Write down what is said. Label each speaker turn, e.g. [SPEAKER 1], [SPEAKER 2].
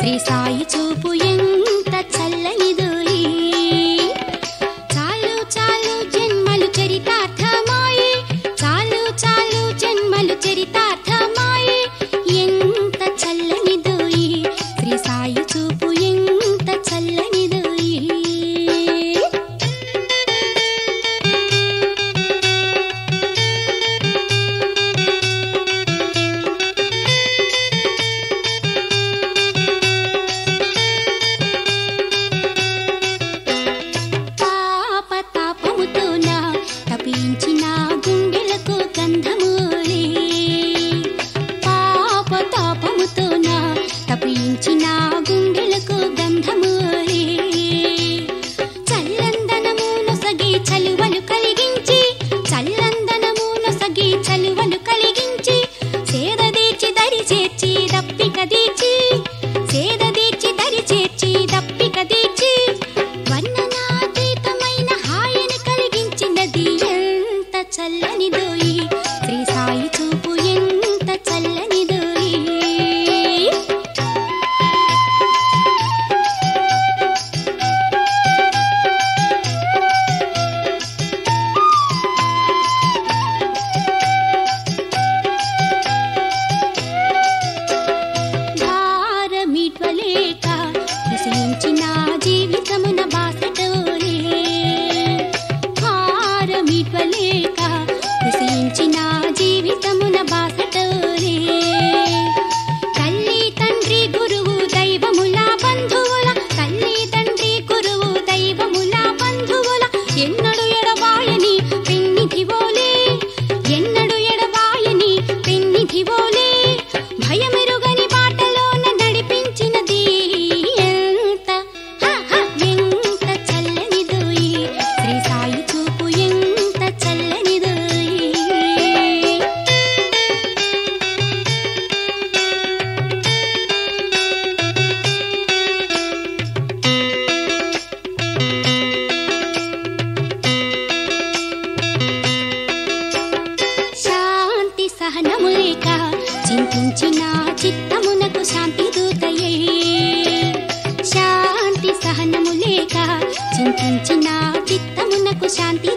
[SPEAKER 1] శ్రీ సాయి చూపు ఎంత చల్లనిదోయి. చాలు చాలు జన్మలు చరితార్థమాయే, చాలు చాలు జన్మలు చరితార్థమాయే, ఎంత చల్లనిదోయి శ్రీ సాయి చూపు ఎంత చల్లనిదోయి. తపించిన గుండెలకు గంధమూలే, పాప తాపముతోన తపించిన గుండెలకు గంధమూలే, చల్లందనము నొసగి చలువలు కలిగించి, చల్లందనము నొసగి చలువలు కలిగించి, సేదదీర్చి దరి చేర్చి దప్పిక దీర్చి, సేదదీర్చి దరి చేర్చి దప్పిక దీర్చి, వర్ణనాతీతమైన హాయిని కలిగించినది ఎంత చల్లనిదోయి శ్రీ సాయి చూపు ఎంత చల్లనిదోయి. భారమిడ్వలేక కృషించిన జీవితమున బాసటోలే, భారమిడ్వలేక కృషించిన జీవితమున బాసటోలే, తల్లి తండ్రి గురువు దైవముల బంధువుల, తల్లి తండ్రి గురువు దైవముల బంధువుల, ఎన్నడు ఎడబాయని పెన్నిధివోలే, ఎన్నడు ఎడబాయని పెన్నిధివోలే, భయమెరుగని బాటలోన నడిపించినది ఎంత ఎంత చల్లనిదోయి శ్రీ సాయి చూపు ఎంత చల్లనిదోయి. శాంతి సహనము లేక చింతించిన చిత్తమునకు శాంతి దూతయే, శాంతి సహనము లేక చింతించిన చిత్తమునకు శాంతి